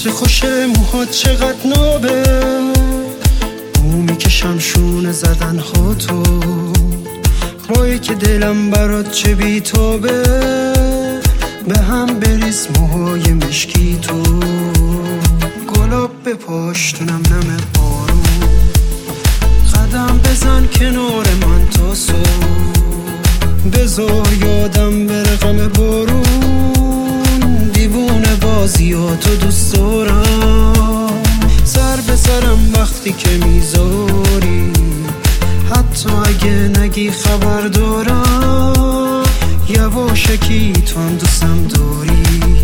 عطر خوش موهات چقدر نابه، بو میکشم شونه زدن ها تو، وای که دلم برات چه بیتابه، به هم بریز موهای مشکی تو، گلاب به پاشتونم نم بارون، قدم بزن کنار من تا صبح، بذار یادم بره غم بارون، دیوونه بازیاتو دوست دارم، سر به سرم وقتی که میذاری، حتی اگه نگی خبر دارم، یواشکی تو هم دوستم داری.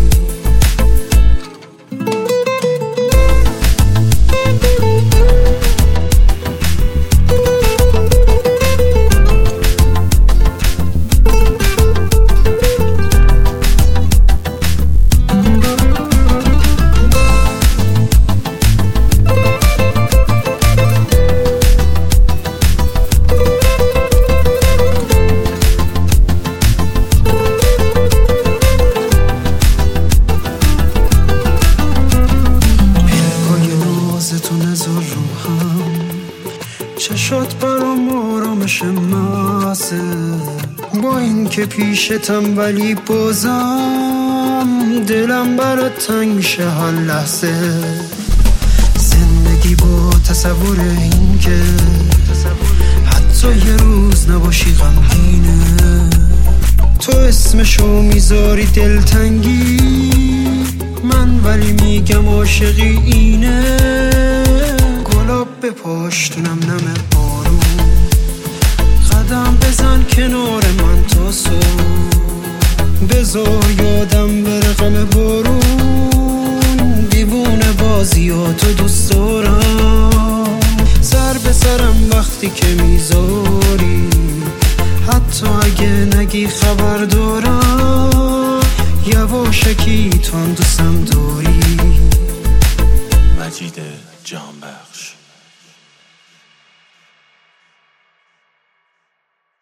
چشات برام آرامش محضه، با این که پیشتم ولی بازم دلم برات تنگ میشه هر لحظه، زندگی با تصور این که حتی یه روز نباشی غمگینه، تو اسمشو میذاری دلتنگی، من ولی میگم عاشقی اینه، گلاب به پاشتونم نم بارون، قدم بزن کنار من تا صبح، بذار یادم بره غم بارون، دیوونه بازیاتو دوست دارم، سر به سرم وقتی که میذاری، حتی اگه نگی خبر دارم، یواشکی تو هم دوستم داری.